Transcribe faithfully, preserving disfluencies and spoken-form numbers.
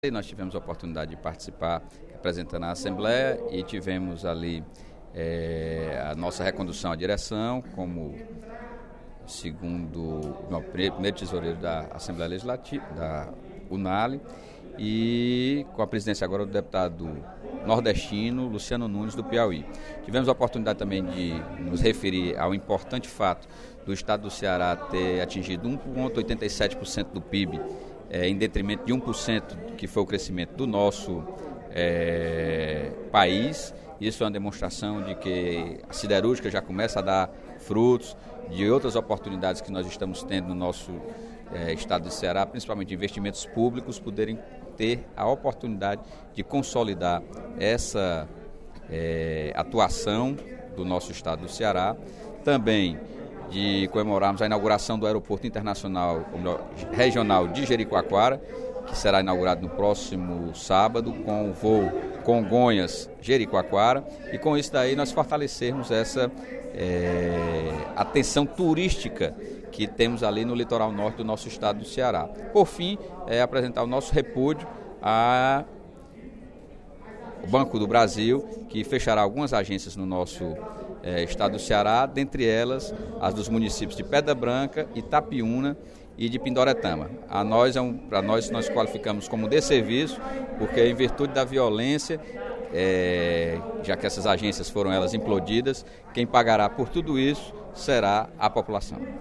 Nós tivemos a oportunidade de participar representando a Assembleia e tivemos ali é, a nossa recondução à direção como segundo não, primeiro tesoureiro da Assembleia Legislativa, da UNALE, e com a presidência agora do deputado nordestino Luciano Nunes, do Piauí. Tivemos a oportunidade também de nos referir ao importante fato do estado do Ceará ter atingido um vírgula oitenta e sete por cento do P I B, É, em detrimento de um por cento que foi o crescimento do nosso é, país. Isso é uma demonstração de que a siderúrgica já começa a dar frutos, de outras oportunidades que nós estamos tendo no nosso é, estado de Ceará, principalmente investimentos públicos, poderem ter a oportunidade de consolidar essa é, atuação do nosso estado do Ceará. Também de comemorarmos a inauguração do Aeroporto Internacional Regional de Jericoacoara, que será inaugurado no próximo sábado, com o voo Congonhas-Jericoacoara, e com isso daí nós fortalecermos essa é, atenção turística que temos ali no litoral norte do nosso estado do Ceará. Por fim, é apresentar o nosso repúdio ao Banco do Brasil, que fechará algumas agências no nosso É, estado do Ceará, dentre elas as dos municípios de Pedra Branca, Itapiúna e de Pindoretama. A nós, é um, para nós, nós qualificamos como desserviço, porque em virtude da violência, é, já que essas agências foram elas implodidas, quem pagará por tudo isso será a população.